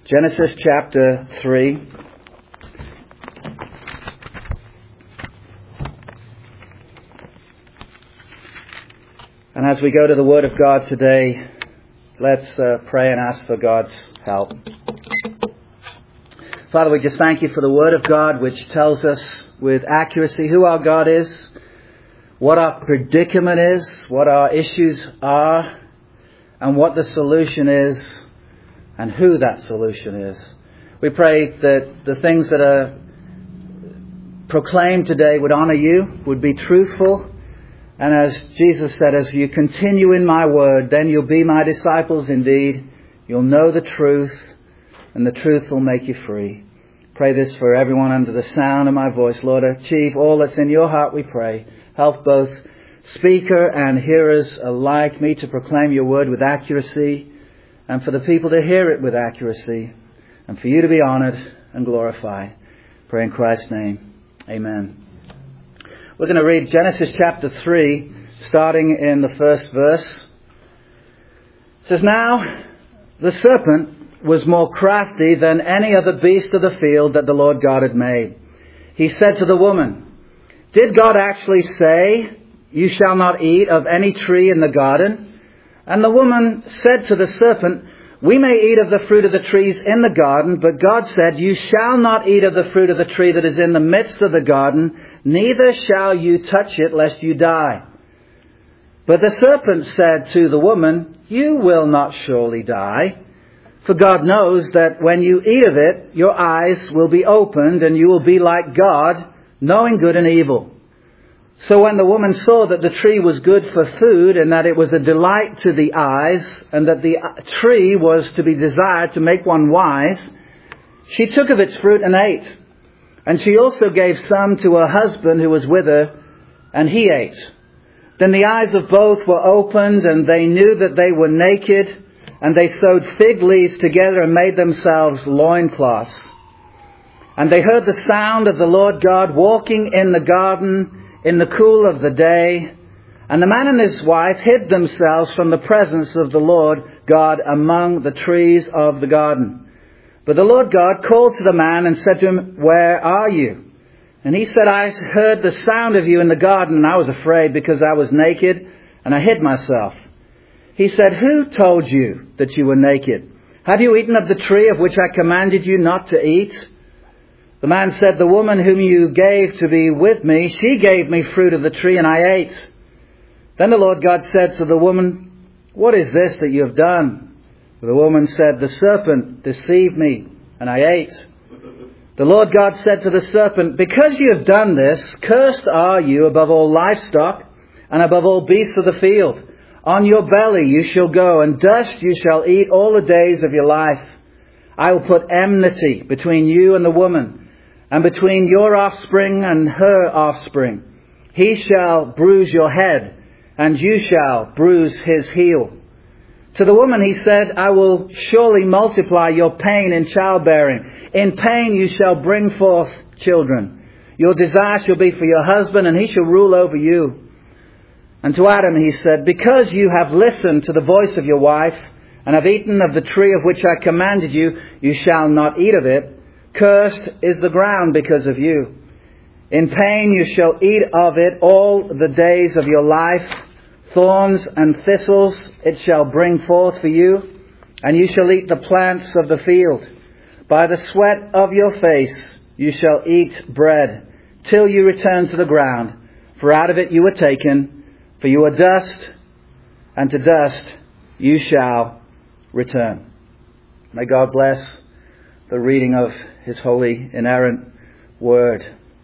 Genesis chapter 3. And as we go to the Word of God today, let's pray and ask for God's help. Father, we just thank you for the Word of God, which tells us with accuracy who our God is, what our predicament is, what our issues are, and what the solution is, and who that solution is. We pray that the things that are proclaimed today would honor you, would be truthful. And as Jesus said, as you continue in my word, then you'll be my disciples indeed. You'll know the truth, and the truth will make you free. Pray this for everyone under the sound of my voice. Lord, achieve all that's in your heart, we pray. Help both speaker and hearers alike, me to proclaim your word with accuracy, and for the people to hear it with accuracy, and for you to be honored and glorified. Pray in Christ's name. Amen. We're going to read Genesis chapter 3, starting in the first verse. It says, "Now the serpent was more crafty than any other beast of the field that the Lord God had made. He said to the woman, 'Did God actually say, you shall not eat of any tree in the garden?' And the woman said to the serpent, 'We may eat of the fruit of the trees in the garden, but God said, you shall not eat of the fruit of the tree that is in the midst of the garden, neither shall you touch it, lest you die.' But the serpent said to the woman, 'You will not surely die. For God knows that when you eat of it, your eyes will be opened, and you will be like God, knowing good and evil.' So when the woman saw that the tree was good for food, and that it was a delight to the eyes, and that the tree was to be desired to make one wise, she took of its fruit and ate. And she also gave some to her husband who was with her, and he ate. Then the eyes of both were opened, and they knew that they were naked, and they sewed fig leaves together and made themselves loincloths. And they heard the sound of the Lord God walking in the garden in the cool of the day, and the man and his wife hid themselves from the presence of the Lord God among the trees of the garden. But the Lord God called to the man and said to him, 'Where are you?' And he said, 'I heard the sound of you in the garden, and I was afraid because I was naked, and I hid myself.' He said, 'Who told you that you were naked? Have you eaten of the tree of which I commanded you not to eat?' The man said, 'The woman whom you gave to be with me, she gave me fruit of the tree, and I ate.' Then the Lord God said to the woman, 'What is this that you have done?' The woman said, 'The serpent deceived me, and I ate.' The Lord God said to the serpent, 'Because you have done this, cursed are you above all livestock, and above all beasts of the field. On your belly you shall go, and dust you shall eat all the days of your life. I will put enmity between you and the woman, and between your offspring and her offspring. He shall bruise your head, and you shall bruise his heel.' To the woman he said, 'I will surely multiply your pain in childbearing. In pain you shall bring forth children. Your desire shall be for your husband, and he shall rule over you.' And to Adam he said, 'Because you have listened to the voice of your wife, and have eaten of the tree of which I commanded you, you shall not eat of it. Cursed is the ground because of you. In pain you shall eat of it all the days of your life. Thorns and thistles it shall bring forth for you, and you shall eat the plants of the field. By the sweat of your face you shall eat bread, till you return to the ground. For out of it you were taken, for you are dust, and to dust you shall return." May God bless the reading of his holy, inerrant word.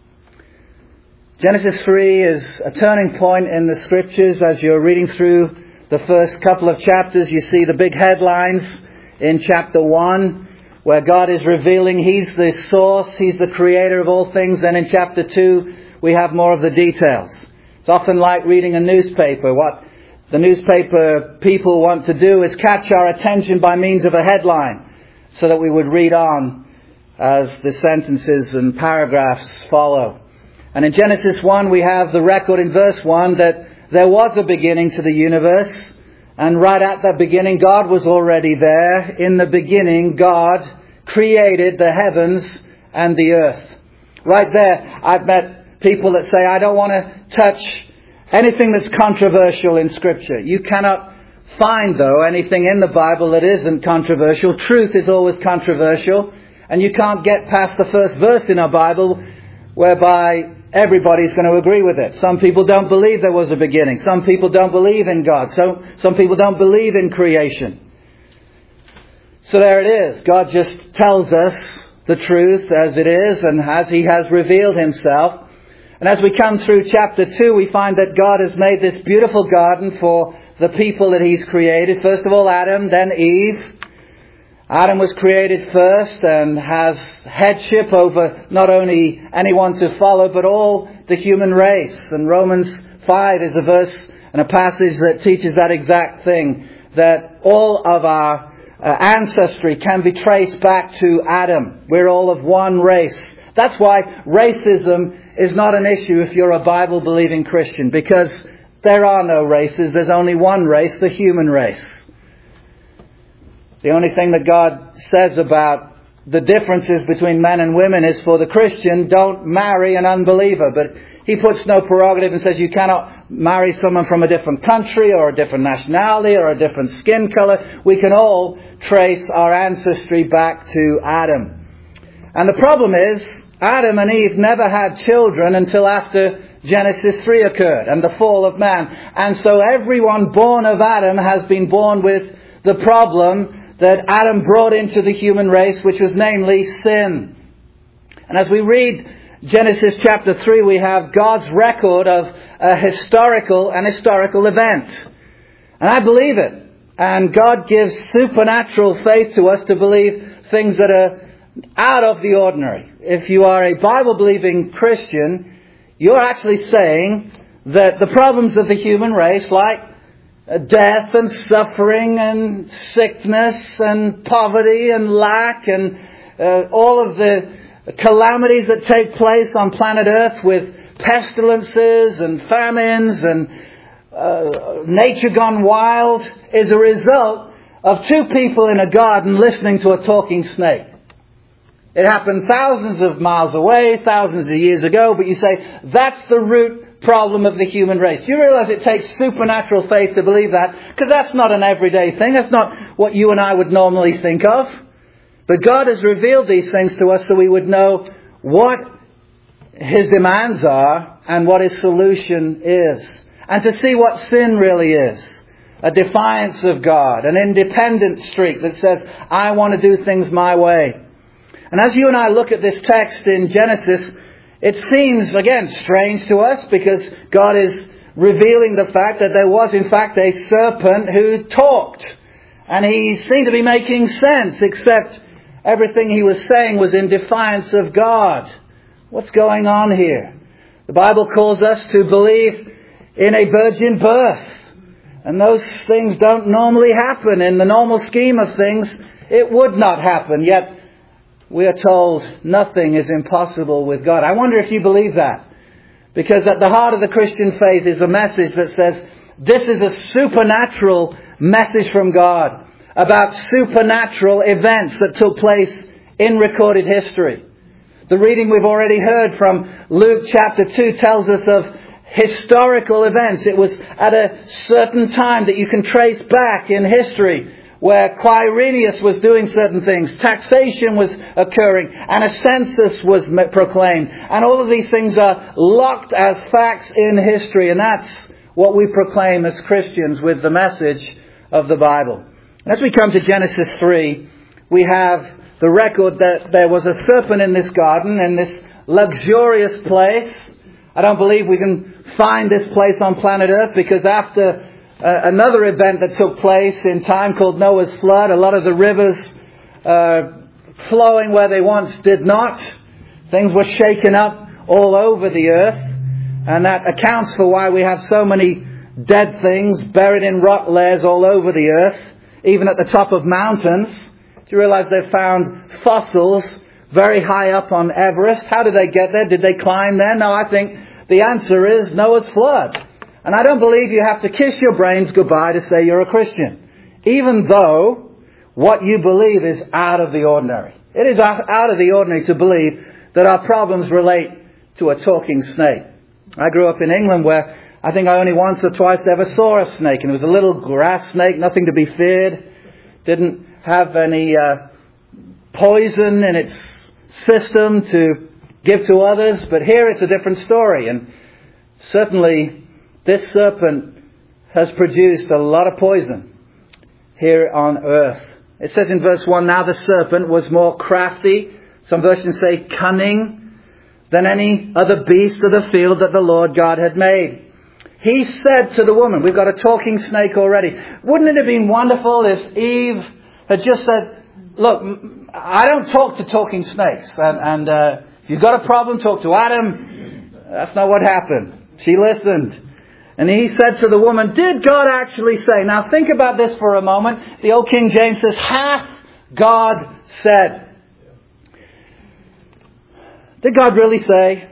Genesis 3 is a turning point in the scriptures. As you're reading through the first couple of chapters, you see the big headlines in chapter 1, where God is revealing he's the source, he's the creator of all things. And in chapter 2, we have more of the details. It's often like reading a newspaper. What the newspaper people want to do is catch our attention by means of a headline, so that we would read on as the sentences and paragraphs follow. And in Genesis 1 we have the record in verse 1 that there was a beginning to the universe, And right at that beginning, God was already there. In the beginning, God created the heavens and the earth. Right there, I've met people that say, I don't want to touch anything that's controversial in Scripture. You cannot find, though, anything in the Bible that isn't controversial. Truth is always controversial. And you can't get past the first verse in our Bible whereby everybody's going to agree with it. Some people don't believe there was a beginning. Some people don't believe in God. Some people don't believe in creation. So there it is. God just tells us the truth as it is and as He has revealed Himself. And as we come through chapter 2, we find that God has made this beautiful garden for the people that He's created. First of all, Adam, then Eve. Adam was created first and has headship over not only anyone to follow, but all the human race. And Romans 5 is a verse and a passage that teaches that exact thing, that all of our ancestry can be traced back to Adam. We're all of one race. That's why racism is not an issue if you're a Bible-believing Christian, because there are no races. There's only one race, the human race. The only thing that God says about the differences between men and women is for the Christian, don't marry an unbeliever. But He puts no prerogative and says you cannot marry someone from a different country or a different nationality or a different skin color. We can all trace our ancestry back to Adam. And the problem is, Adam and Eve never had children until after Genesis 3 occurred and the fall of man. And so everyone born of Adam has been born with the problem that Adam brought into the human race, which was namely sin. And as we read Genesis chapter 3, we have God's record of an historical event. And I believe it. And God gives supernatural faith to us to believe things that are out of the ordinary. If you are a Bible-believing Christian, you're actually saying that the problems of the human race, like death and suffering and sickness and poverty and lack and all of the calamities that take place on planet Earth with pestilences and famines and nature gone wild, is a result of two people in a garden listening to a talking snake. It happened thousands of miles away, thousands of years ago, but you say, that's the root problem of the human race. Do you realize it takes supernatural faith to believe that? Because that's not an everyday thing. That's not what you and I would normally think of. But God has revealed these things to us so we would know what His demands are and what His solution is. And to see what sin really is. A defiance of God. An independent streak that says, I want to do things my way. And as you and I look at this text in Genesis, it seems, again, strange to us because God is revealing the fact that there was, in fact, a serpent who talked. And he seemed to be making sense, except everything he was saying was in defiance of God. What's going on here? The Bible calls us to believe in a virgin birth. And those things don't normally happen. In the normal scheme of things, it would not happen. Yet, we are told nothing is impossible with God. I wonder if you believe that. Because at the heart of the Christian faith is a message that says, this is a supernatural message from God about supernatural events that took place in recorded history. The reading we've already heard from Luke chapter 2 tells us of historical events. It was at a certain time that you can trace back in history where Quirinius was doing certain things, taxation was occurring, and a census was proclaimed. And all of these things are locked as facts in history, and that's what we proclaim as Christians with the message of the Bible. And as we come to Genesis 3, we have the record that there was a serpent in this garden, in this luxurious place. I don't believe we can find this place on planet Earth because after another event that took place in time called Noah's flood, a lot of the rivers flowing where they once did not. Things were shaken up all over the earth. And that accounts for why we have so many dead things buried in rock layers all over the earth, even at the top of mountains. Do you realize they've found fossils very high up on Everest? How did they get there? Did they climb there? No, I think the answer is Noah's flood. And I don't believe you have to kiss your brains goodbye to say you're a Christian. Even though what you believe is out of the ordinary. It is out of the ordinary to believe that our problems relate to a talking snake. I grew up in England where I think I only once or twice ever saw a snake, and it was a little grass snake, nothing to be feared. Didn't have any poison in its system to give to others, but here it's a different story. And certainly this serpent has produced a lot of poison here on earth. It says in verse 1, now the serpent was more crafty, some versions say cunning, than any other beast of the field that the Lord God had made. He said to the woman, we've got a talking snake already. Wouldn't it have been wonderful if Eve had just said, look, I don't talk to talking snakes. And you've got a problem, talk to Adam. That's not what happened. She listened. And he said to the woman, did God actually say? Now think about this for a moment. The old King James says, hath God said? Did God really say?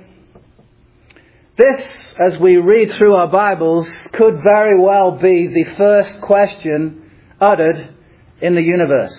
This, as we read through our Bibles, could very well be the first question uttered in the universe.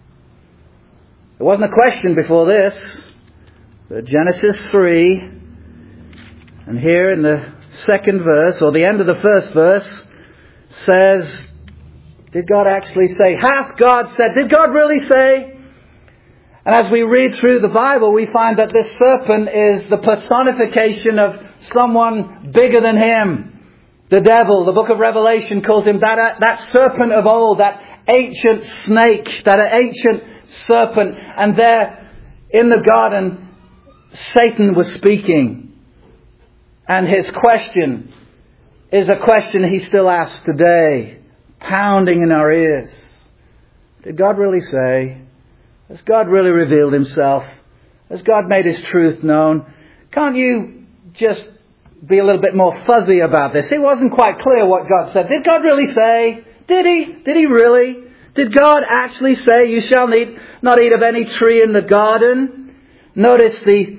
There wasn't a question before this. But Genesis 3, and here in the second verse, or the end of the first verse, says, did God actually say? Hath God said? Did God really say? And as we read through the Bible, we find that this serpent is the personification of someone bigger than him. The devil. The book of Revelation calls him that serpent of old, that ancient snake, that ancient serpent. And there in the garden, Satan was speaking. And his question is a question he still asks today, pounding in our ears. Did God really say? Has God really revealed himself? Has God made his truth known? Can't you just be a little bit more fuzzy about this? It wasn't quite clear what God said. Did God really say? Did he? Did he really? Did God actually say, you shall not eat of any tree in the garden? Notice the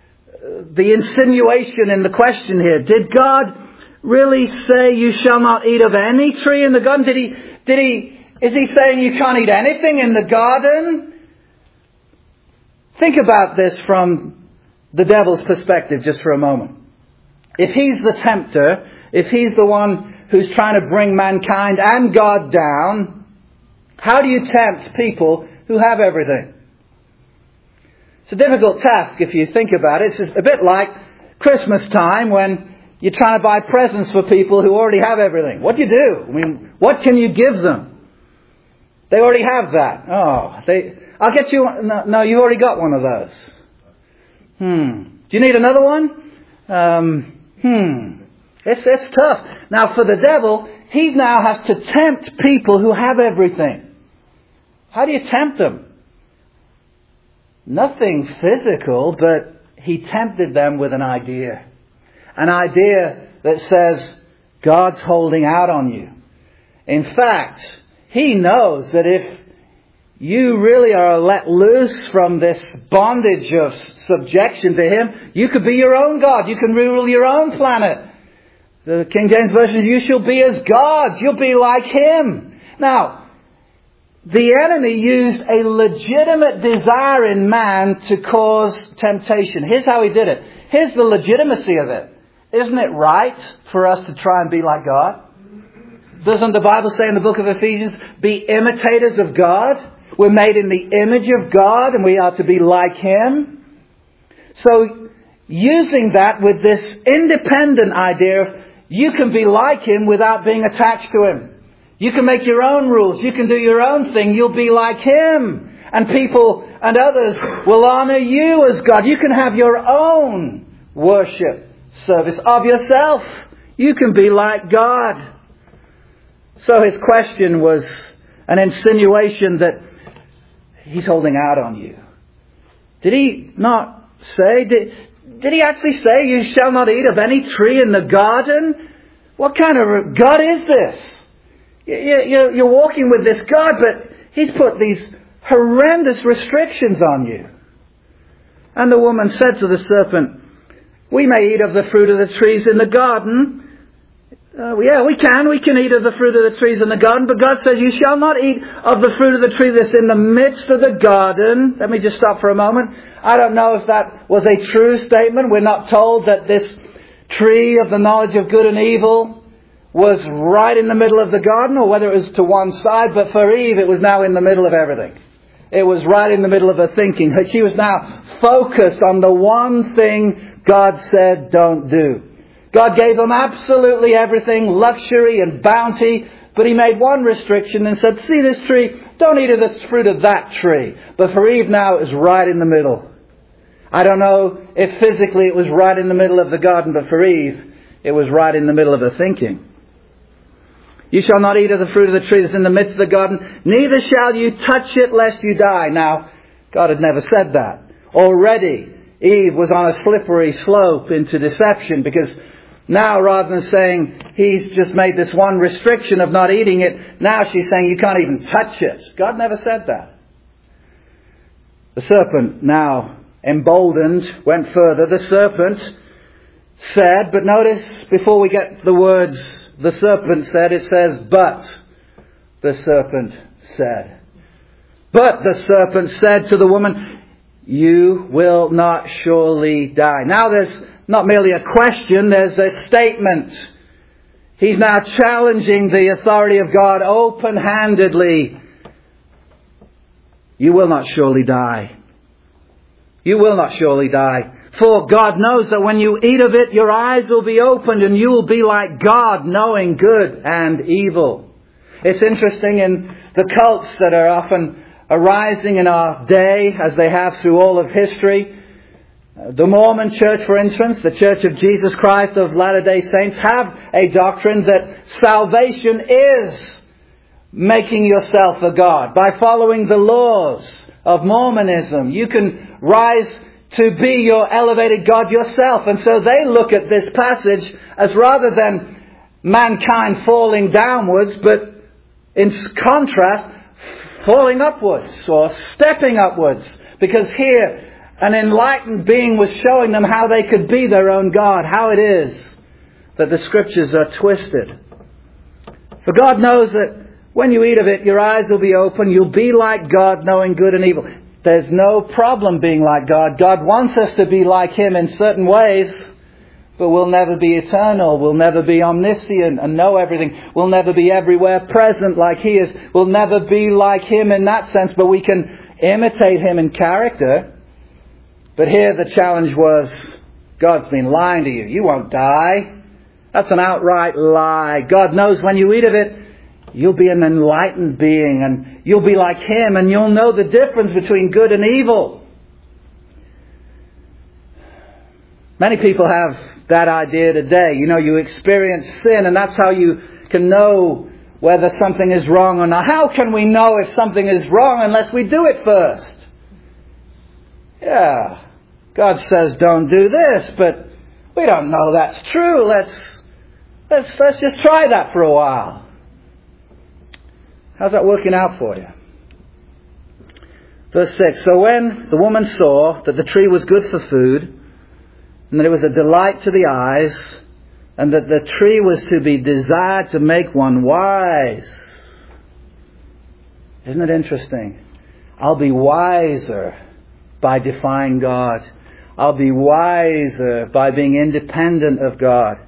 insinuation in the question here. Did God really say you shall not eat of any tree in the garden? Is he saying you can't eat anything in the garden? Think about this from the devil's perspective just for a moment. If he's the tempter, if he's the one who's trying to bring mankind and God down, how do you tempt people who have everything? It's a difficult task if you think about it. It's a bit like Christmas time when you're trying to buy presents for people who already have everything. What do you do? I mean, what can you give them? They already have that. I'll get you one. No, you've already got one of those. Do you need another one? It's tough. Now for the devil, he now has to tempt people who have everything. How do you tempt them? Nothing physical, but he tempted them with an idea. An idea that says, God's holding out on you. In fact, he knows that if you really are let loose from this bondage of subjection to him, you could be your own God. You can rule your own planet. The King James Version, you shall be as gods. You'll be like him. Now, the enemy used a legitimate desire in man to cause temptation. Here's how he did it. Here's the legitimacy of it. Isn't it right for us to try and be like God? Doesn't the Bible say in the book of Ephesians, be imitators of God? We're made in the image of God and we are to be like him. So using that with this independent idea of you can be like him without being attached to him. You can make your own rules. You can do your own thing. You'll be like him. And people and others will honor you as God. You can have your own worship service of yourself. You can be like God. So his question was an insinuation that he's holding out on you. Did he not say? Did he actually say you shall not eat of any tree in the garden? What kind of God is this? You're walking with this God, but he's put these horrendous restrictions on you. And the woman said to the serpent, we may eat of the fruit of the trees in the garden. Yeah, we can eat of the fruit of the trees in the garden, but God says, you shall not eat of the fruit of the tree that's in the midst of the garden. Let me just stop for a moment. I don't know if that was a true statement. We're not told that this tree of the knowledge of good and evil was right in the middle of the garden, or whether it was to one side, but for Eve it was now in the middle of everything. It was right in the middle of her thinking. She was now focused on the one thing God said don't do. God gave them absolutely everything, luxury and bounty, but He made one restriction and said, see this tree, don't eat of the fruit of that tree. But for Eve now it was right in the middle. I don't know if physically it was right in the middle of the garden, but for Eve it was right in the middle of her thinking. You shall not eat of the fruit of the tree that's in the midst of the garden, neither shall you touch it lest you die. Now, God had never said that. Already Eve was on a slippery slope into deception, because now, rather than saying He's just made this one restriction of not eating it, now she's saying you can't even touch it. God never said that. The serpent, now emboldened, went further. The serpent said, but notice before we get the words the serpent said, it says, but the serpent said. But the serpent said to the woman, you will not surely die. Now there's not merely a question, there's a statement. He's now challenging the authority of God open-handedly. You will not surely die. You will not surely die. For God knows that when you eat of it, your eyes will be opened and you will be like God, knowing good and evil. It's interesting in the cults that are often arising in our day, as they have through all of history. The Mormon Church, for instance, the Church of Jesus Christ of Latter-day Saints, have a doctrine that salvation is making yourself a god. By following the laws of Mormonism, you can rise to be your elevated God yourself. And so they look at this passage as rather than mankind falling downwards, but in contrast, falling upwards or stepping upwards. Because here, an enlightened being was showing them how they could be their own God, how it is that the Scriptures are twisted. For God knows that when you eat of it, your eyes will be open, you'll be like God, knowing good and evil. There's no problem being like God. God wants us to be like Him in certain ways, but we'll never be eternal. We'll never be omniscient and know everything. We'll never be everywhere present like He is. We'll never be like Him in that sense, but we can imitate Him in character. But here the challenge was, God's been lying to you. You won't die. That's an outright lie. God knows when you eat of it, you'll be an enlightened being and you'll be like Him and you'll know the difference between good and evil. Many people have that idea today. You know, you experience sin and that's how you can know whether something is wrong or not. How can we know if something is wrong unless we do it first? Yeah, God says don't do this, but we don't know that's true. Let's just try that for a while. How's that working out for you? Verse 6, so when the woman saw that the tree was good for food, and that it was a delight to the eyes, and that the tree was to be desired to make one wise. Isn't it interesting? I'll be wiser by defying God. I'll be wiser by being independent of God.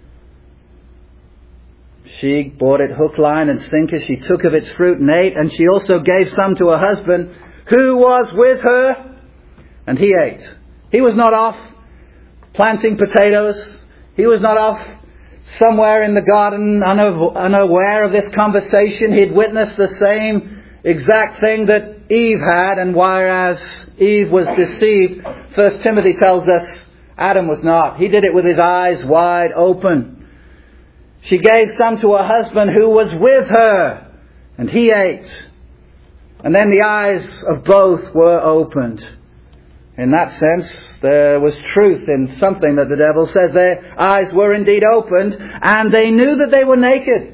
She bought it hook, line and sinker. She took of its fruit and ate, and she also gave some to her husband who was with her, and he ate. He was not off planting potatoes. He was not off somewhere in the garden unaware of this conversation. He'd witnessed the same exact thing that Eve had, and whereas Eve was deceived, 1 Timothy tells us Adam was not. He did it with his eyes wide open. She gave some to her husband who was with her, and he ate. And then the eyes of both were opened. In that sense, there was truth in something that the devil says. Their eyes were indeed opened, and they knew that they were naked.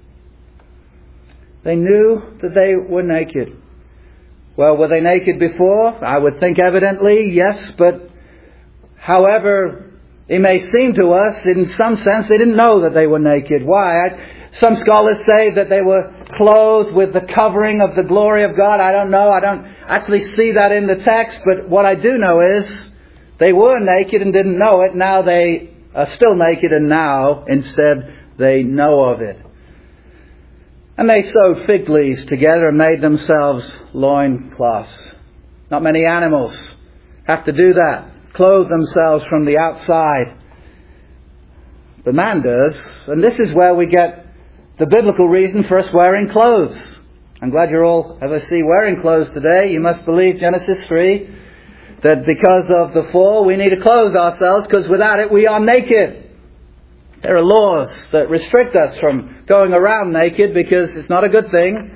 They knew that they were naked. Well, were they naked before? I would think evidently, yes, but however It may seem to us, in some sense, they didn't know that they were naked. Why? Some scholars say that they were clothed with the covering of the glory of God. I don't know. I don't actually see that in the text. But what I do know is they were naked and didn't know it. Now they are still naked, and now instead they know of it. And they sewed fig leaves together and made themselves loincloths. Not many animals have to do that. Clothe themselves from the outside. But man does. And this is where we get the biblical reason for us wearing clothes. I'm glad you're all, as I see, wearing clothes today. You must believe Genesis 3, that because of the fall we need to clothe ourselves, because without it we are naked. There are laws that restrict us from going around naked because it's not a good thing.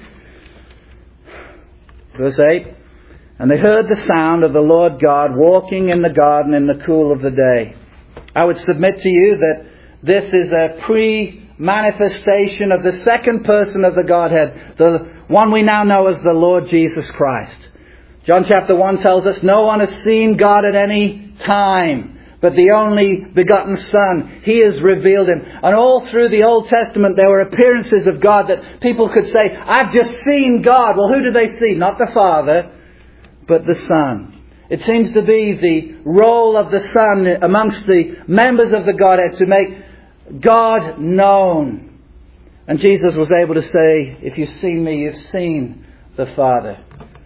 Verse 8, and they heard the sound of the Lord God walking in the garden in the cool of the day. I would submit to you that this is a pre-manifestation of the second person of the Godhead, the one we now know as the Lord Jesus Christ. John chapter 1 tells us no one has seen God at any time, but the only begotten Son, He has revealed Him. And all through the Old Testament there were appearances of God that people could say, I've just seen God. Well, who did they see? Not the Father, but the Son. It seems to be the role of the Son amongst the members of the Godhead to make God known. And Jesus was able to say, if you've seen me, you've seen the Father.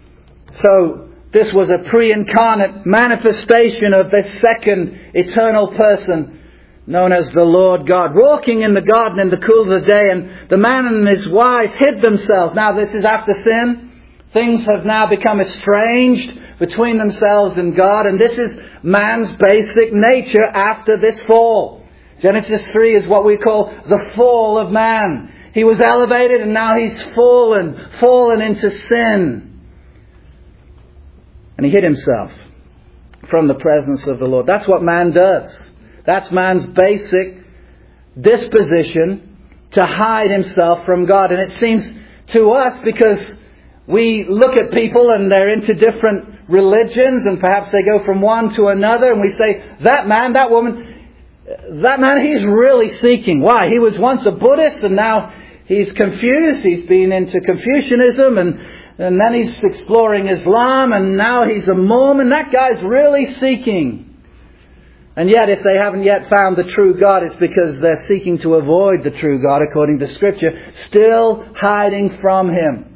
So this was a pre-incarnate manifestation of this second eternal person known as the Lord God, walking in the garden in the cool of the day, and the man and his wife hid themselves. Now this is after sin. Things have now become estranged between themselves and God, and this is man's basic nature after this fall. Genesis 3 is what we call the fall of man. He was elevated and now he's fallen into sin. And he hid himself from the presence of the Lord. That's what man does. That's man's basic disposition, to hide himself from God. And it seems to us, because we look at people and they're into different religions, and perhaps they go from one to another, and we say, that man, that woman, that man, he's really seeking. Why? He was once a Buddhist and now he's confused. He's been into Confucianism and then he's exploring Islam, and now he's a Mormon. That guy's really seeking. And yet if they haven't yet found the true God, it's because they're seeking to avoid the true God according to Scripture, still hiding from Him.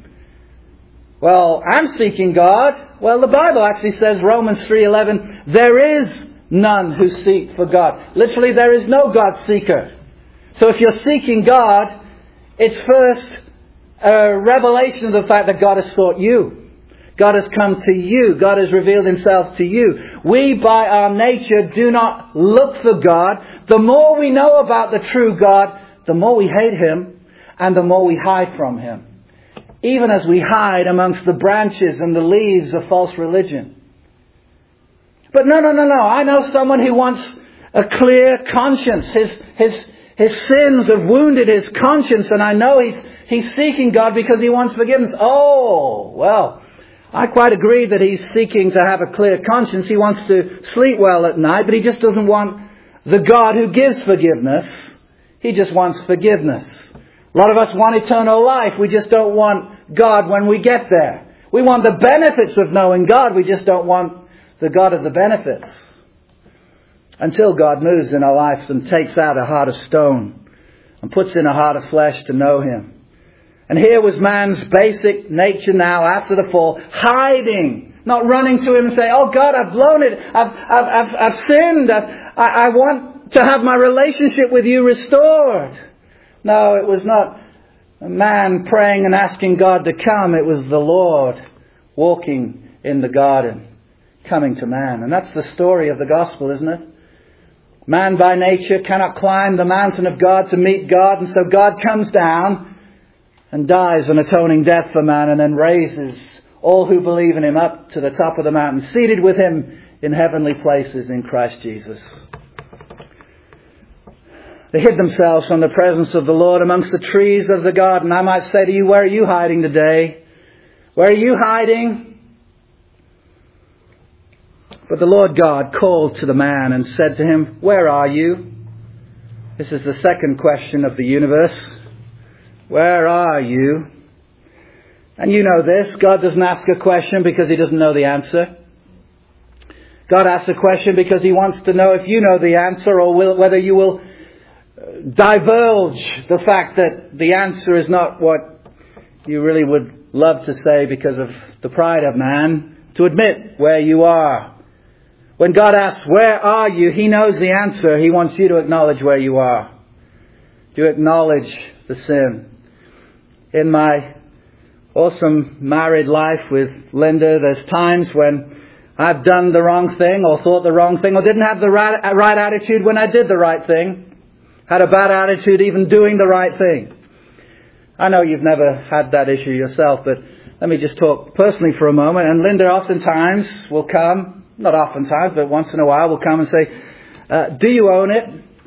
Well, I'm seeking God. Well, the Bible actually says, Romans 3:11, there is none who seek for God. Literally, there is no God seeker. So if you're seeking God, it's first a revelation of the fact that God has sought you. God has come to you. God has revealed Himself to you. We, by our nature, do not look for God. The more we know about the true God, the more we hate Him and the more we hide from Him. Even as we hide amongst the branches and the leaves of false religion. But no. I know someone who wants a clear conscience. His sins have wounded his conscience, and I know he's seeking God because he wants forgiveness. Oh, well, I quite agree that he's seeking to have a clear conscience. He wants to sleep well at night, but he just doesn't want the God who gives forgiveness. He just wants forgiveness. A lot of us want eternal life. We just don't want God when we get there. We want the benefits of knowing God. We just don't want the God of the benefits. Until God moves in our lives and takes out a heart of stone and puts in a heart of flesh to know Him. And here was man's basic nature now after the fall, hiding, not running to Him and saying, oh God, I've blown it. I've sinned. I want to have my relationship with You restored. No, it was not a man praying and asking God to come. It was the Lord walking in the garden, coming to man. And that's the story of the gospel, isn't it? Man by nature cannot climb the mountain of God to meet God, and so God comes down and dies an atoning death for man, and then raises all who believe in Him up to the top of the mountain, seated with Him in heavenly places in Christ Jesus. They hid themselves from the presence of the Lord amongst the trees of the garden. I might say to you, where are you hiding today? Where are you hiding? But the Lord God called to the man and said to him, "Where are you?" This is the second question of the universe. Where are you? And you know this. God doesn't ask a question because he doesn't know the answer. God asks a question because he wants to know if you know the answer, or whether you will divulge the fact that the answer is not what you really would love to say because of the pride of man, to admit where you are. When God asks, "Where are you?" he knows the answer. He wants you to acknowledge where you are. To acknowledge the sin. In my awesome married life with Linda, there's times when I've done the wrong thing, or thought the wrong thing, or didn't have the right attitude when I did the right thing. Had a bad attitude even doing the right thing. I know you've never had that issue yourself, but let me just talk personally for a moment. And Linda oftentimes will come, not oftentimes, but once in a while will come and say, "Do you own it?"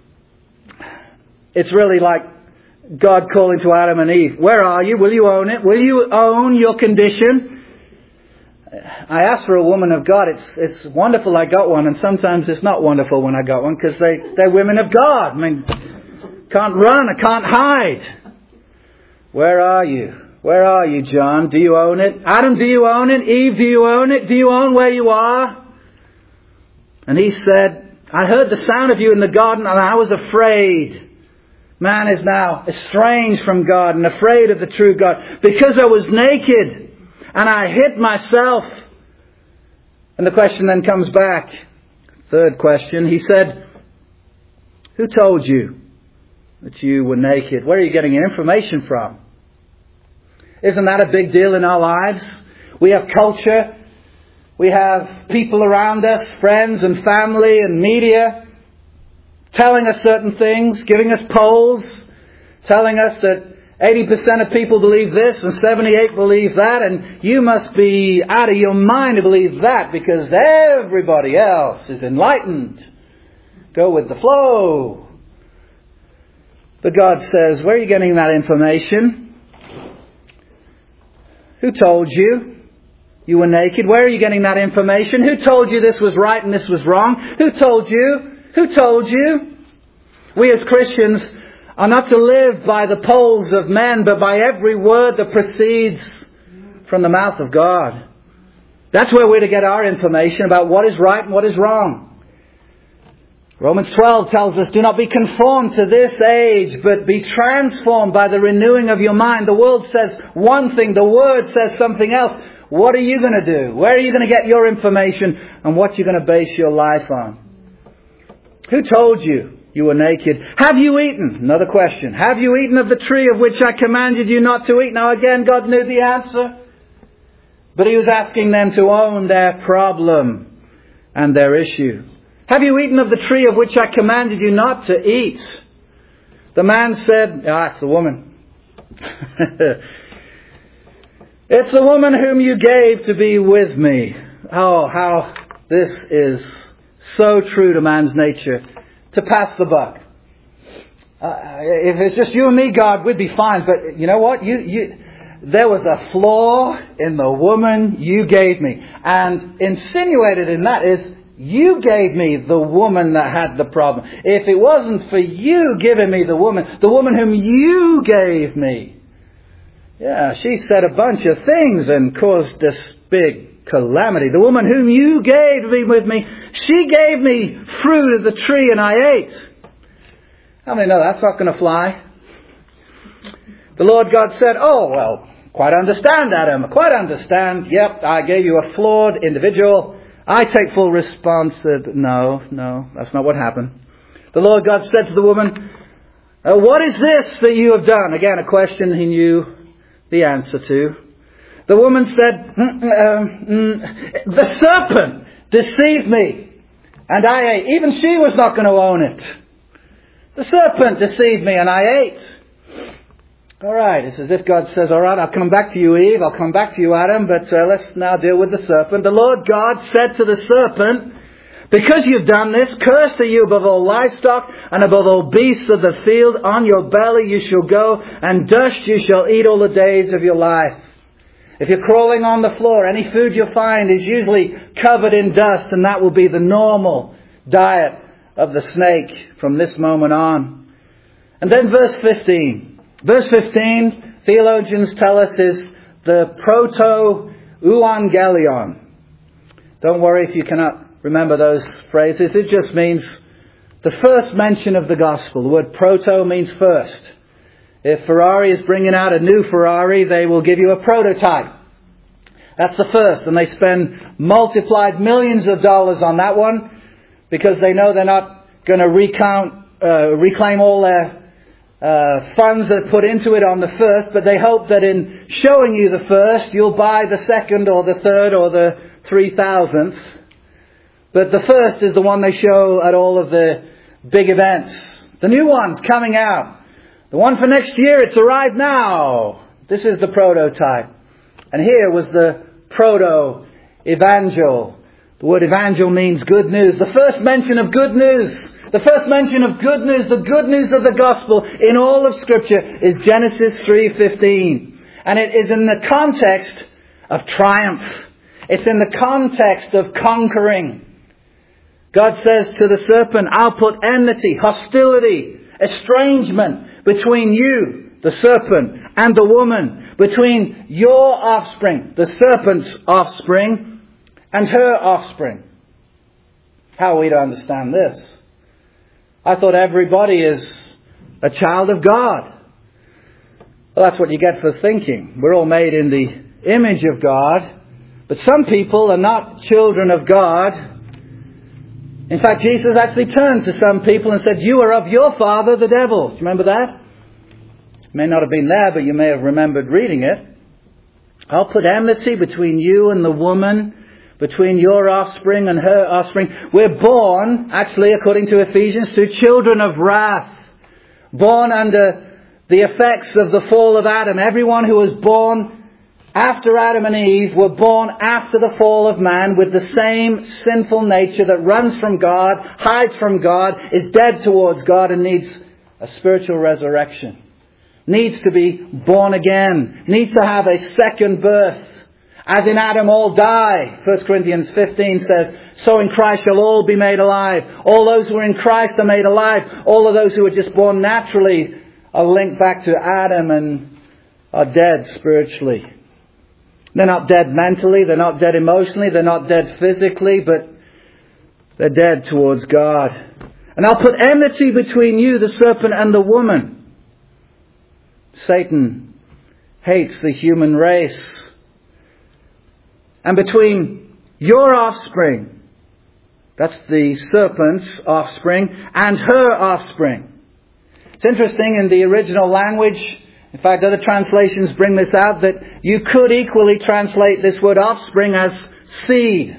It's really like God calling to Adam and Eve. "Where are you? Will you own it? Will you own your condition?" I asked for a woman of God. It's wonderful I got one, and sometimes it's not wonderful when I got one, because they're women of God. I mean, can't run, I can't hide. Where are you? Where are you, John? Do you own it? Adam, do you own it? Eve, do you own it? Do you own where you are? And he said, "I heard the sound of you in the garden and I was afraid." Man is now estranged from God and afraid of the true God, because I was naked and I hid myself. And the question then comes back. Third question. He said, "Who told you that you were naked?" Where are you getting your information from? Isn't that a big deal in our lives? We have culture. We have people around us, friends and family and media, telling us certain things, giving us polls, telling us that 80% of people believe this and 78% believe that, and you must be out of your mind to believe that because everybody else is enlightened. Go with the flow. But God says, where are you getting that information? Who told you you were naked? Where are you getting that information? Who told you this was right and this was wrong? Who told you? Who told you? We as Christians are not to live by the polls of men, but by every word that proceeds from the mouth of God. That's where we're to get our information about what is right and what is wrong. Romans 12 tells us, "Do not be conformed to this age, but be transformed by the renewing of your mind." The world says one thing, the Word says something else. What are you going to do? Where are you going to get your information, and what you're going to base your life on? Who told you you were naked? Have you eaten? Another question. Have you eaten of the tree of which I commanded you not to eat? Now again, God knew the answer. But he was asking them to own their problem and their issue. Have you eaten of the tree of which I commanded you not to eat? The man said, it's the woman. It's the woman whom you gave to be with me. Oh, how this is so true to man's nature. To pass the buck. If it's just you and me, God, we'd be fine. But you know what? There was a flaw in the woman you gave me. And insinuated in that is, you gave me the woman that had the problem. If it wasn't for you giving me the woman whom you gave me. Yeah, she said a bunch of things and caused this big calamity. The woman whom you gave to be with me, she gave me fruit of the tree and I ate. How many know that's not going to fly? The Lord God said, "Oh, well, quite understand, Adam. Quite understand. Yep, I gave you a flawed individual. I take full responsibility." No, that's not what happened. The Lord God said to the woman, "What is this that you have done?" Again, a question he knew the answer to. The woman said, "The serpent deceived me, and I ate." Even she was not going to own it. The serpent deceived me, and I ate. All right, it's as if God says, "All right, I'll come back to you, Eve. I'll come back to you, Adam, but let's now deal with the serpent." The Lord God said to the serpent, "Because you've done this, cursed are you above all livestock and above all beasts of the field. On your belly you shall go, and dust you shall eat all the days of your life." If you're crawling on the floor, any food you'll find is usually covered in dust, and that will be the normal diet of the snake from this moment on. And then verse 15. Verse 15, theologians tell us, is the proto-euangelion. Don't worry if you cannot remember those phrases. It just means the first mention of the gospel. The word proto means first. If Ferrari is bringing out a new Ferrari, they will give you a prototype. That's the first. And they spend multiplied millions of dollars on that one because they know they're not going to reclaim all their funds that are put into it on the first, but they hope that in showing you the first, you'll buy the second or the third or the 3,000th. But the first is the one they show at all of the big events. The new one's coming out. The one for next year, it's arrived now. This is the prototype. And here was the proto-evangel. The word evangel means good news. The first mention of good news. The first mention of good news, the good news of the gospel in all of Scripture is Genesis 3:15. And it is in the context of triumph. It's in the context of conquering. God says to the serpent, I'll put enmity, hostility, estrangement between you, the serpent, and the woman, between your offspring, the serpent's offspring, and her offspring. How are we to understand this? I thought everybody is a child of God. Well, that's what you get for thinking. We're all made in the image of God. But some people are not children of God. In fact, Jesus actually turned to some people and said, you are of your father, the devil. Do you remember that? You may not have been there, but you may have remembered reading it. I'll put enmity between you and the woman, between your offspring and her offspring. We're born, actually, according to Ephesians, to children of wrath. Born under the effects of the fall of Adam. Everyone who was born after Adam and Eve were born after the fall of man with the same sinful nature that runs from God, hides from God, is dead towards God and needs a spiritual resurrection. Needs to be born again. Needs to have a second birth. As in Adam all die. 1 Corinthians 15 says, so in Christ shall all be made alive. All those who are in Christ are made alive. All of those who are just born naturally are linked back to Adam and are dead spiritually. They're not dead mentally, they're not dead emotionally, they're not dead physically, but they're dead towards God. And I'll put enmity between you, the serpent, and the woman. Satan hates the human race. And between your offspring, that's the serpent's offspring, and her offspring. It's interesting in the original language. In fact, other translations bring this out, that you could equally translate this word offspring as seed.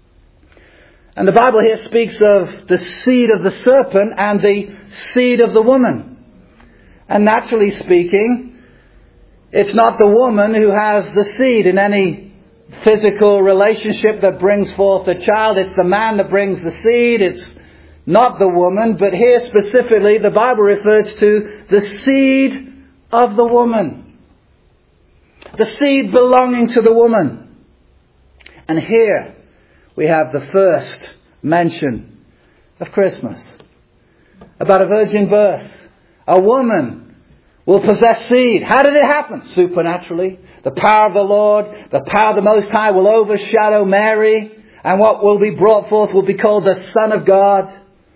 And the Bible here speaks of the seed of the serpent and the seed of the woman. And naturally speaking, it's not the woman who has the seed in any physical relationship that brings forth the child. It's the man that brings the seed. It's not the woman. But here specifically, the Bible refers to the seed of the woman. The seed belonging to the woman. And here we have the first mention of Christmas. About a virgin birth. A woman will possess seed. How did it happen? Supernaturally. The power of the Lord, the power of the Most High will overshadow Mary. And what will be brought forth will be called the Son of God.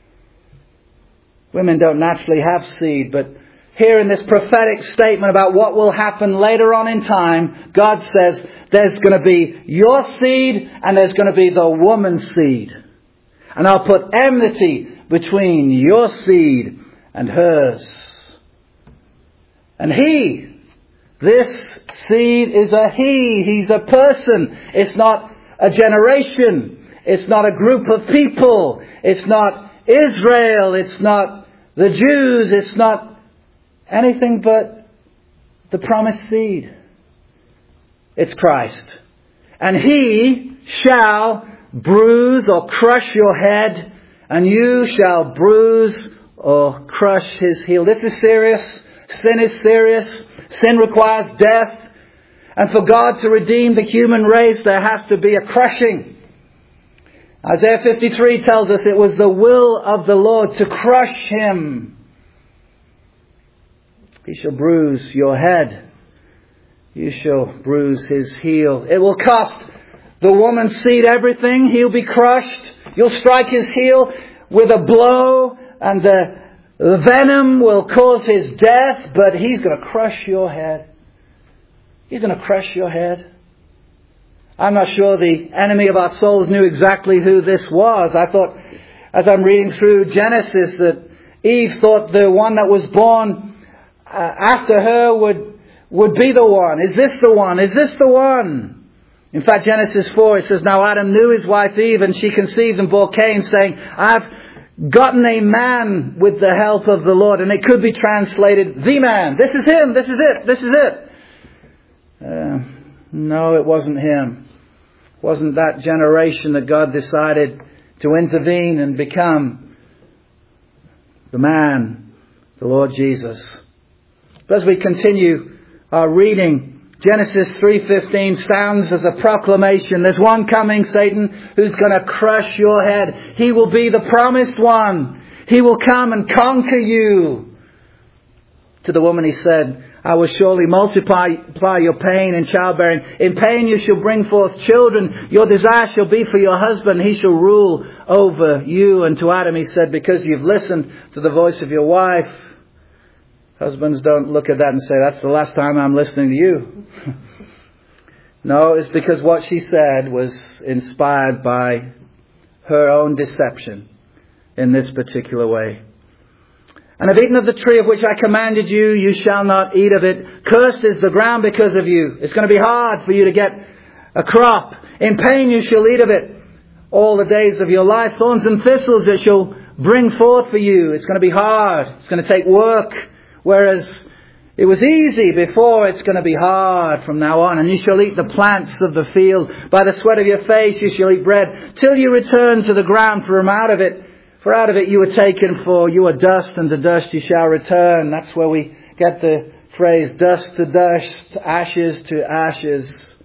Women don't naturally have seed, but here in this prophetic statement about what will happen later on in time, God says there's going to be your seed and there's going to be the woman's seed. And I'll put enmity between your seed and hers. And he, this seed is a he. He's a person. It's not a generation. It's not a group of people. It's not Israel. It's not the Jews. It's not anything but the promised seed. It's Christ. And he shall bruise or crush your head, and you shall bruise or crush his heel. This is serious. Sin is serious. Sin requires death. And for God to redeem the human race, there has to be a crushing. Isaiah 53 tells us it was the will of the Lord to crush him. He shall bruise your head. You shall bruise his heel. It will cost the woman's seed everything. He'll be crushed. You'll strike his heel with a blow, and the venom will cause his death, but he's going to crush your head. He's going to crush your head. I'm not sure the enemy of our souls knew exactly who this was. I thought, as I'm reading through Genesis, that Eve thought the one that was born after her would be the one. Is this the one? Is this the one? In fact, Genesis 4, it says, Now Adam knew his wife Eve, and she conceived and bore Cain, saying, I've gotten a man with the help of the Lord. And it could be translated, the man. This is him. This is it. This is it. No, it wasn't him. It wasn't that generation that God decided to intervene and become the man, the Lord Jesus. But as we continue our reading, Genesis 3:15 stands as a proclamation. There's one coming, Satan, who's going to crush your head. He will be the promised one. He will come and conquer you. To the woman he said, I will surely multiply your pain in childbearing. In pain you shall bring forth children. Your desire shall be for your husband. He shall rule over you. And to Adam he said, because you've listened to the voice of your wife. Husbands, don't look at that and say, that's the last time I'm listening to you. No, it's because what she said was inspired by her own deception in this particular way. And have eaten of the tree of which I commanded you, you shall not eat of it. Cursed is the ground because of you. It's going to be hard for you to get a crop. In pain you shall eat of it all the days of your life. Thorns and thistles it shall bring forth for you. It's going to be hard. It's going to take work. Whereas it was easy before, it's going to be hard from now on. And you shall eat the plants of the field. By the sweat of your face you shall eat bread, till you return to the ground, for out of it you were taken, for you are dust, and to dust you shall return. That's where we get the phrase, dust to dust, ashes to ashes.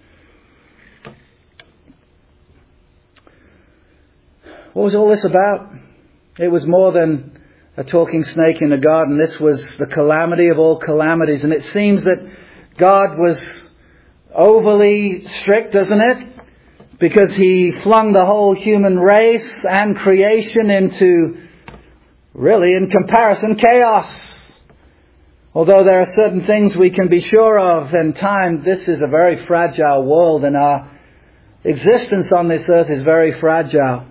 What was all this about? It was more than a talking snake in the garden. This was the calamity of all calamities. And it seems that God was overly strict, doesn't it? Because he flung the whole human race and creation into, really, in comparison, chaos. Although there are certain things we can be sure of in time, this is a very fragile world, and our existence on this earth is very fragile.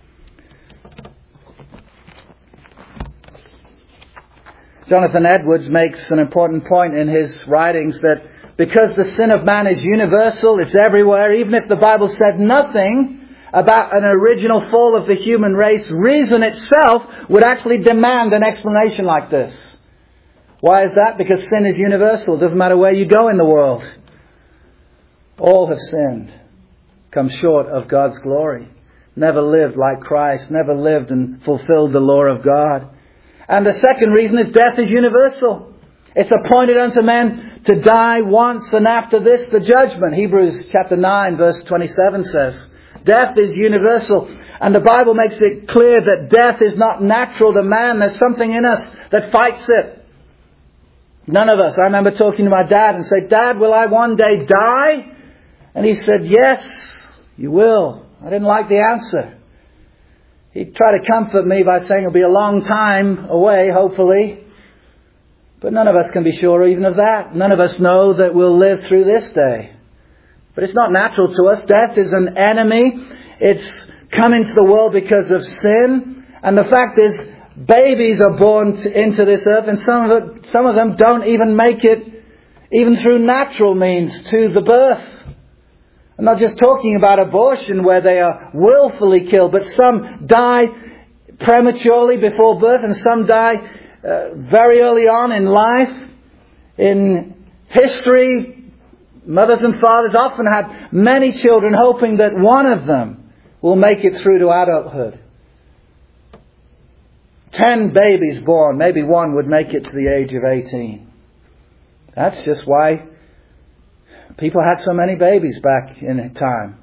Jonathan Edwards makes an important point in his writings that because the sin of man is universal, it's everywhere, even if the Bible said nothing about an original fall of the human race, reason itself would actually demand an explanation like this. Why is that? Because sin is universal. It doesn't matter where you go in the world. All have sinned, come short of God's glory. Never lived like Christ, never lived and fulfilled the law of God. And the second reason is death is universal. It's appointed unto men to die once, and after this the judgment. Hebrews chapter 9 verse 27 says, death is universal. And the Bible makes it clear that death is not natural to man. There's something in us that fights it. None of us. I remember talking to my dad and said, Dad, will I one day die? And he said, yes, you will. I didn't like the answer. He'd try to comfort me by saying it'll be a long time away, hopefully. But none of us can be sure even of that. None of us know that we'll live through this day. But it's not natural to us. Death is an enemy. It's come into the world because of sin. And the fact is, babies are born into this earth, and some of them don't even make it, even through natural means, to the birth. I'm not just talking about abortion where they are willfully killed, but some die prematurely before birth, and some die very early on in life. In history, mothers and fathers often had many children hoping that one of them will make it through to adulthood. 10 babies born, maybe one would make it to the age of 18. That's just why People had so many babies back in time.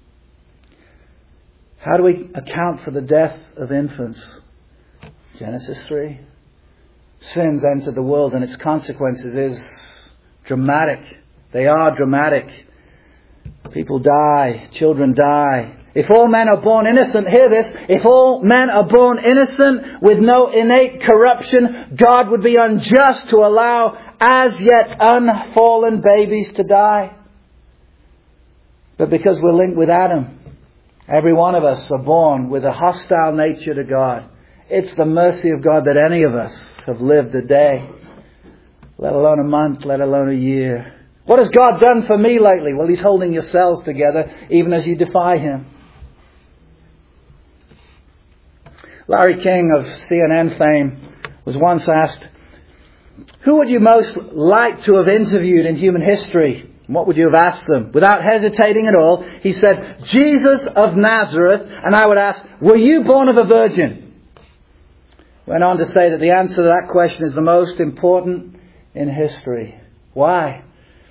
How do we account for the death of infants? Genesis 3. Sins entered the world and its consequences is dramatic. They are dramatic. People die. Children die. If all men are born innocent, hear this, if all men are born innocent with no innate corruption, God would be unjust to allow as yet unfallen babies to die. But because we're linked with Adam, every one of us are born with a hostile nature to God. It's the mercy of God that any of us have lived a day, let alone a month, let alone a year. What has God done for me lately? Well, He's holding your cells together even as you defy Him. Larry King of CNN fame was once asked, who would you most like to have interviewed in human history? And what would you have asked them? Without hesitating at all, he said, Jesus of Nazareth. And I would ask, were you born of a virgin? Went on to say that the answer to that question is the most important in history. Why?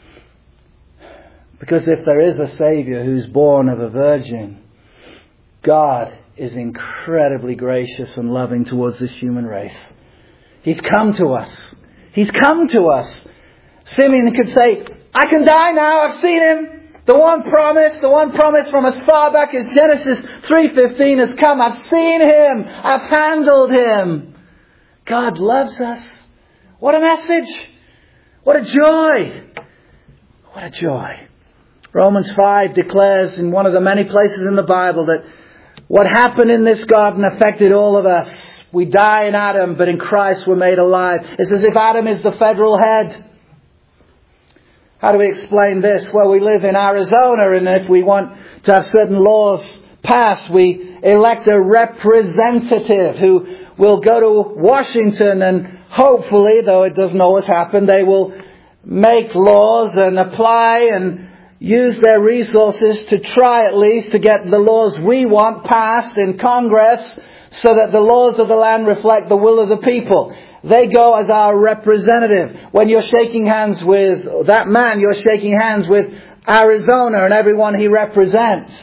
Because if there is a Saviour who's born of a virgin, God is incredibly gracious and loving towards this human race. He's come to us. He's come to us. Simeon could say, I can die now, I've seen Him. The one promise from as far back as Genesis 3:15 has come. I've seen Him. I've handled Him. God loves us. What a message. What a joy. What a joy. Romans 5 declares in one of the many places in the Bible that what happened in this garden affected all of us. We die in Adam, but in Christ we're made alive. It's as if Adam is the federal head. How do we explain this? Well, we live in Arizona, and if we want to have certain laws passed, we elect a representative who will go to Washington, and hopefully, though it doesn't always happen, they will make laws and apply and use their resources to try at least to get the laws we want passed in Congress so that the laws of the land reflect the will of the people. They go as our representative. When you're shaking hands with that man, you're shaking hands with Arizona and everyone he represents.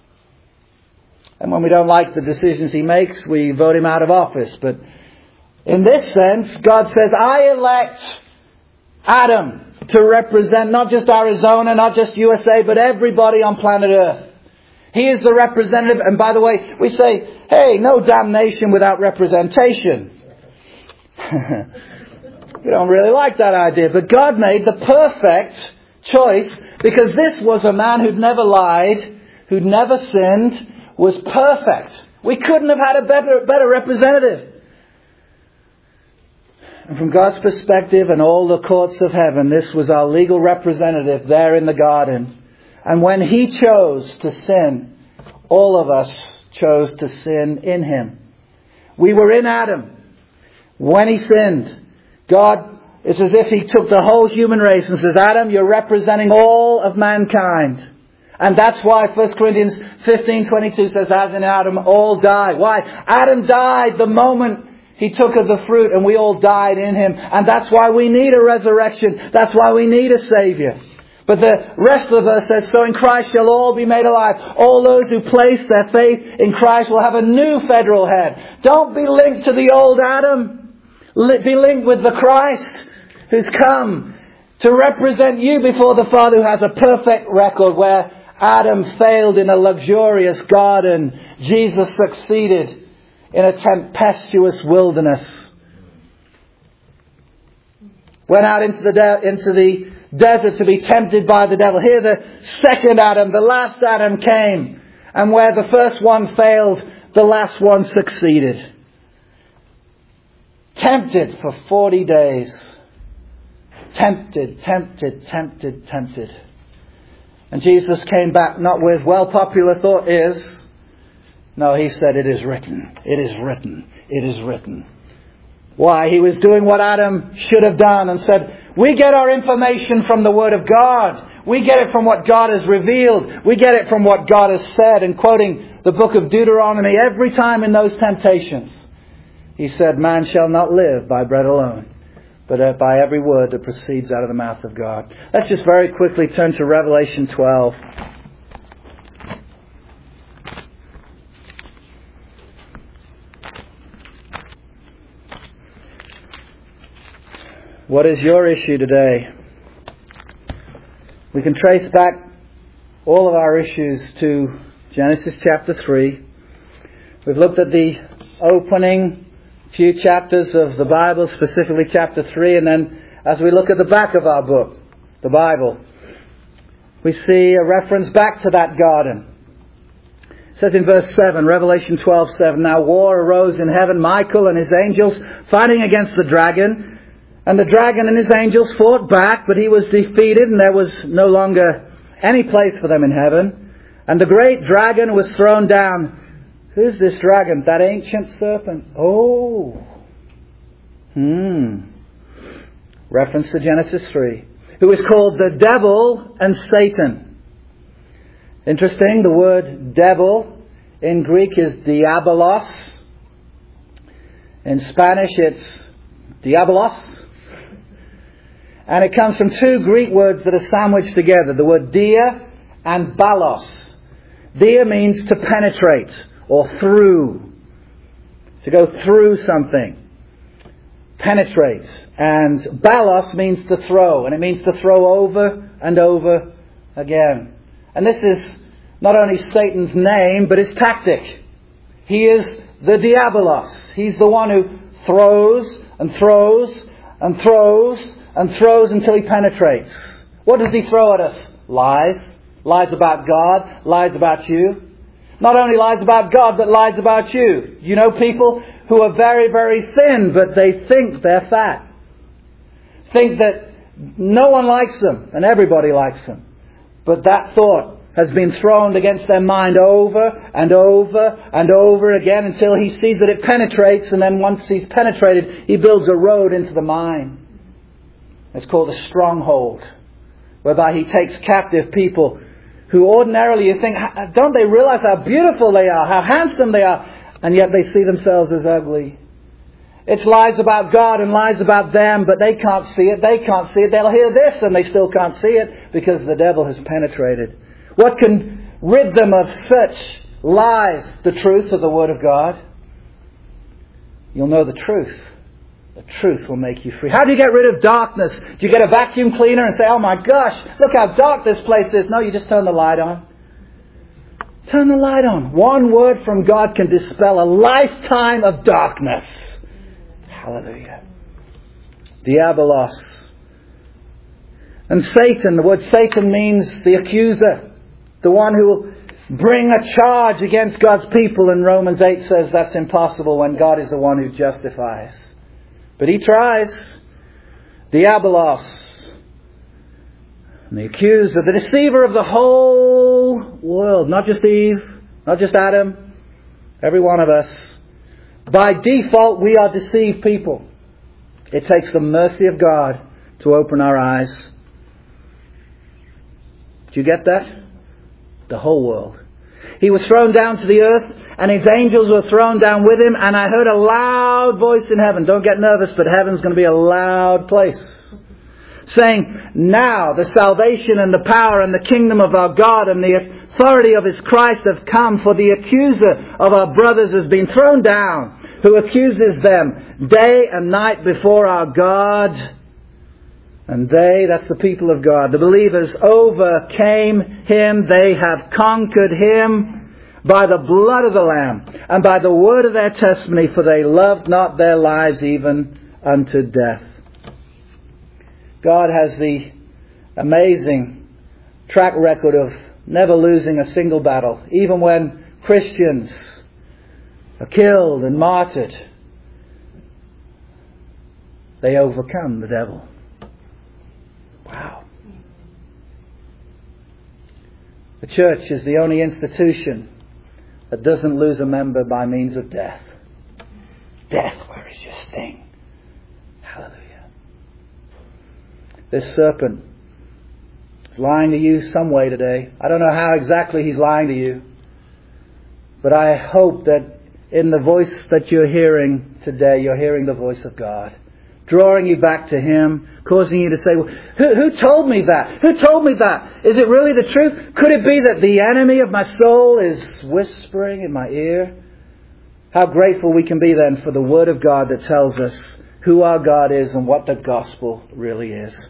And when we don't like the decisions he makes, we vote him out of office. But in this sense, God says, I elect Adam to represent not just Arizona, not just USA, but everybody on planet Earth. He is the representative. And by the way, we say, hey, no damnation without representation. We don't really like that idea. But God made the perfect choice because this was a man who'd never lied, who'd never sinned, was perfect. We couldn't have had a better representative. And from God's perspective and all the courts of heaven, this was our legal representative there in the garden. And when He chose to sin, all of us chose to sin in Him. We were in Adam. When he sinned, God, it's as if He took the whole human race and says, Adam, you're representing all of mankind. And that's why 1 Corinthians 15:22 says, as in Adam all died. Why? Adam died the moment he took of the fruit, and we all died in him. And that's why we need a resurrection. That's why we need a Saviour. But the rest of the verse says, so in Christ shall all be made alive. All those who place their faith in Christ will have a new federal head. Don't be linked to the old Adam. Be linked with the Christ who's come to represent you before the Father, who has a perfect record. Where Adam failed in a luxurious garden, Jesus succeeded in a tempestuous wilderness. Went out into the desert to be tempted by the devil. Here the second Adam, the last Adam came. And where the first one failed, the last one succeeded. Tempted for 40 days. Tempted. And Jesus came back not with, well, popular thought is. No, He said, it is written. It is written. It is written. Why? He was doing what Adam should have done and said, we get our information from the Word of God. We get it from what God has revealed. We get it from what God has said. And quoting the book of Deuteronomy, every time in those temptations, He said, man shall not live by bread alone, but by every word that proceeds out of the mouth of God. Let's just very quickly turn to Revelation 12. What is your issue today? We can trace back all of our issues to Genesis chapter 3. We've looked at the opening few chapters of the Bible, specifically chapter 3, and then as we look at the back of our book, the Bible, we see a reference back to that garden. It says in verse 7, Revelation 12:7, "Now war arose in heaven, Michael and his angels fighting against the dragon. And the dragon and his angels fought back, but he was defeated, and there was no longer any place for them in heaven. And the great dragon was thrown down." Who's this dragon? That ancient serpent. Oh. Reference to Genesis 3. Who is called the devil and Satan. Interesting, the word devil in Greek is diabolos. In Spanish it's diabolos. And it comes from two Greek words that are sandwiched together. The word dia and balos. Dia means to penetrate or through. To go through something. Penetrate. And balos means to throw. And it means to throw over and over again. And this is not only Satan's name, but his tactic. He is the diabolos. He's the one who throws and throws and throws and throws until he penetrates. What does he throw at us? Lies. Lies about God. Lies about you. Not only lies about God, but lies about you. You know people who are very, very thin, but they think they're fat. Think that no one likes them and everybody likes them. But that thought has been thrown against their mind over and over and over again until he sees that it penetrates, and then once he's penetrated, he builds a road into the mind. It's called a stronghold, whereby he takes captive people who ordinarily you think, don't they realize how beautiful they are, how handsome they are, and yet they see themselves as ugly. It's lies about God and lies about them, but they can't see it, they can't see it. They'll hear this and they still can't see it because the devil has penetrated. What can rid them of such lies? The truth of the Word of God. You'll know the truth. The truth will make you free. How do you get rid of darkness? Do you get a vacuum cleaner and say, "Oh my gosh, look how dark this place is"? No, you just turn the light on. Turn the light on. One word from God can dispel a lifetime of darkness. Hallelujah. Diabolos. And Satan, the word Satan means the accuser. The one who will bring a charge against God's people. And Romans 8 says that's impossible when God is the one who justifies. But he tries. Diabolos. And the accuser, the deceiver of the whole world. Not just Eve, not just Adam, every one of us. By default, we are deceived people. It takes the mercy of God to open our eyes. Do you get that? The whole world. He was thrown down to the earth, and his angels were thrown down with him, and I heard a loud voice in heaven. Don't get nervous, but heaven's going to be a loud place. Saying, "Now the salvation and the power and the kingdom of our God and the authority of his Christ have come, for the accuser of our brothers has been thrown down, who accuses them day and night before our God." And they, that's the people of God, the believers, overcame him. They have conquered him by the blood of the Lamb and by the word of their testimony, for they loved not their lives even unto death. God has the amazing track record of never losing a single battle. Even when Christians are killed and martyred, they overcome the devil. Wow. The church is the only institution that doesn't lose a member by means of death. Death, where is your sting? Hallelujah. This serpent is lying to you some way today. I don't know how exactly he's lying to you, but I hope that in the voice that you're hearing today, you're hearing the voice of God. drawing you back to Him, causing you to say, well, who told me that? Who told me that? Is it really the truth? Could it be that the enemy of my soul is whispering in my ear? How grateful we can be then for the Word of God that tells us who our God is and what the gospel really is.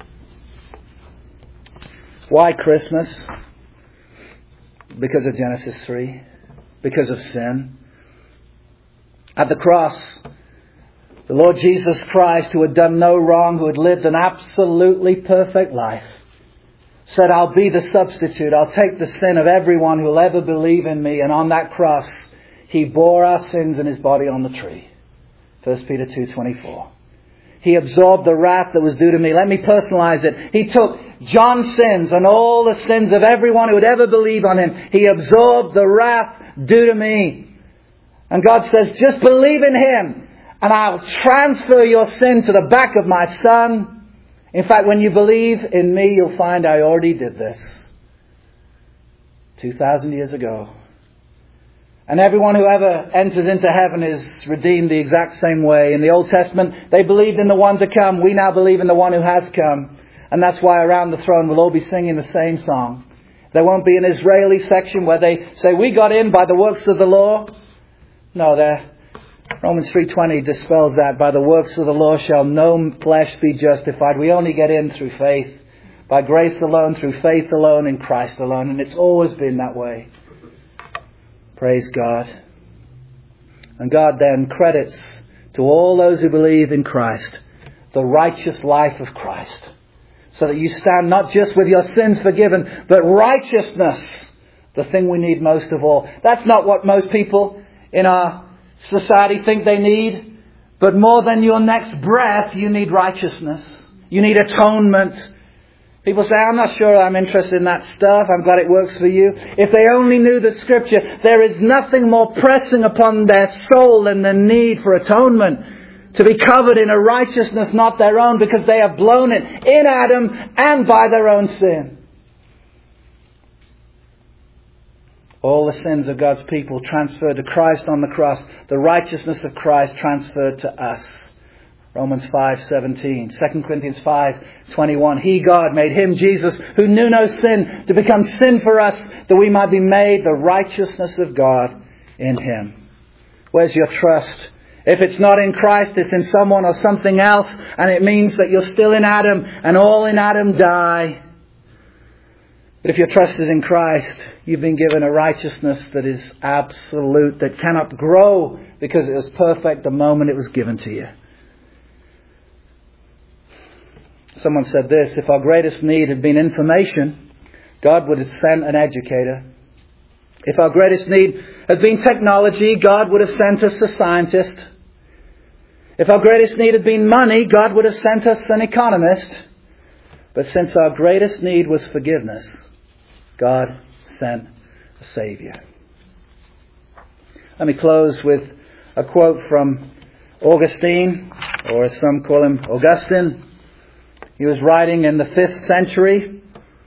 Why Christmas? Because of Genesis 3. Because of sin. At the cross, the Lord Jesus Christ, who had done no wrong, who had lived an absolutely perfect life, said, I'll be the substitute. I'll take the sin of everyone who will ever believe in me. And on that cross, He bore our sins in His body on the tree. 1 Peter 2:24. He absorbed the wrath that was due to me. Let me personalize it. He took John's sins and all the sins of everyone who would ever believe on Him. He absorbed the wrath due to me. And God says, just believe in Him and I'll transfer your sin to the back of my Son. In fact, when you believe in me, you'll find I already did this 2,000 years ago. And everyone who ever enters into heaven is redeemed the exact same way. In the Old Testament, they believed in the one to come. We now believe in the one who has come. And that's why around the throne we'll all be singing the same song. There won't be an Israeli section where they say, we got in by the works of the law. No, Romans 3:20 dispels that. By the works of the law shall no flesh be justified. We only get in through faith. By grace alone, through faith alone, in Christ alone. And it's always been that way. Praise God. And God then credits to all those who believe in Christ the righteous life of Christ. So that you stand not just with your sins forgiven, but righteousness, the thing we need most of all. That's not what most people in our society think they need. But more than your next breath, you need righteousness. You need atonement. People say, I'm not sure I'm interested in that stuff. I'm glad it works for you. If they only knew the Scripture, there is nothing more pressing upon their soul than the need for atonement. To be covered in a righteousness not their own, because they have blown it in Adam and by their own sin. All the sins of God's people transferred to Christ on the cross. The righteousness of Christ transferred to us. Romans 5:17, 2 Corinthians 5:21. He, God, made Him, Jesus, who knew no sin, to become sin for us, that we might be made the righteousness of God in Him. Where's your trust? If it's not in Christ, it's in someone or something else, and it means that you're still in Adam, and all in Adam die. But if your trust is in Christ, you've been given a righteousness that is absolute, that cannot grow because it was perfect the moment it was given to you. Someone said this, if our greatest need had been information, God would have sent an educator. If our greatest need had been technology, God would have sent us a scientist. If our greatest need had been money, God would have sent us an economist. But since our greatest need was forgiveness, God sent a Savior. Let me close with a quote from Augustine, or as some call him, Augustine. He was writing in the 5th century.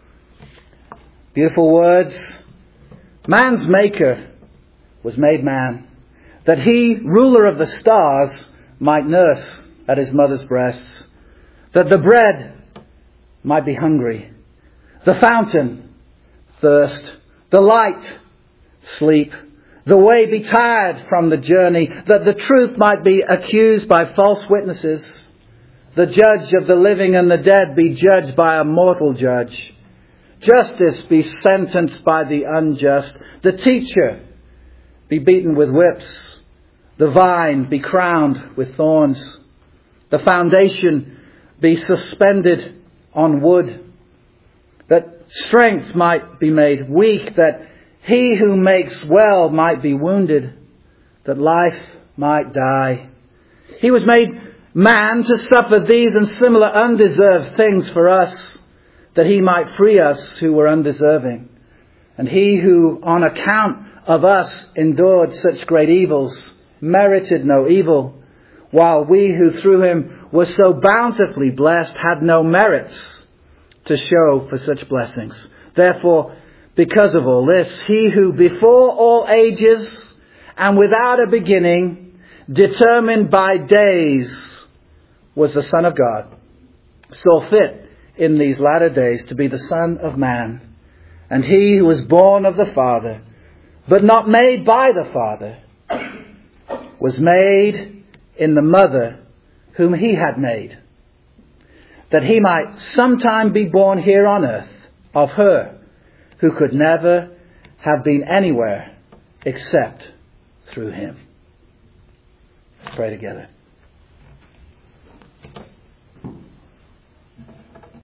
Beautiful words. Man's maker was made man, that he, ruler of the stars, might nurse at his mother's breasts, that the bread might be hungry, the fountain, thirst, the light, sleep, the way be tired from the journey, that the truth might be accused by false witnesses, the judge of the living and the dead be judged by a mortal judge, justice be sentenced by the unjust, the teacher be beaten with whips, the vine be crowned with thorns, the foundation be suspended on wood, that strength might be made weak, that he who makes well might be wounded, that life might die. He was made man to suffer these and similar undeserved things for us, that he might free us who were undeserving. And he who on account of us endured such great evils merited no evil, while we who through him were so bountifully blessed had no merits to show for such blessings. Therefore, because of all this, he who before all ages and without a beginning, determined by days was the Son of God, saw fit in these latter days to be the Son of Man. And he who was born of the Father, but not made by the Father, was made in the mother whom he had made, that he might sometime be born here on earth of her who could never have been anywhere except through him. Let's pray together.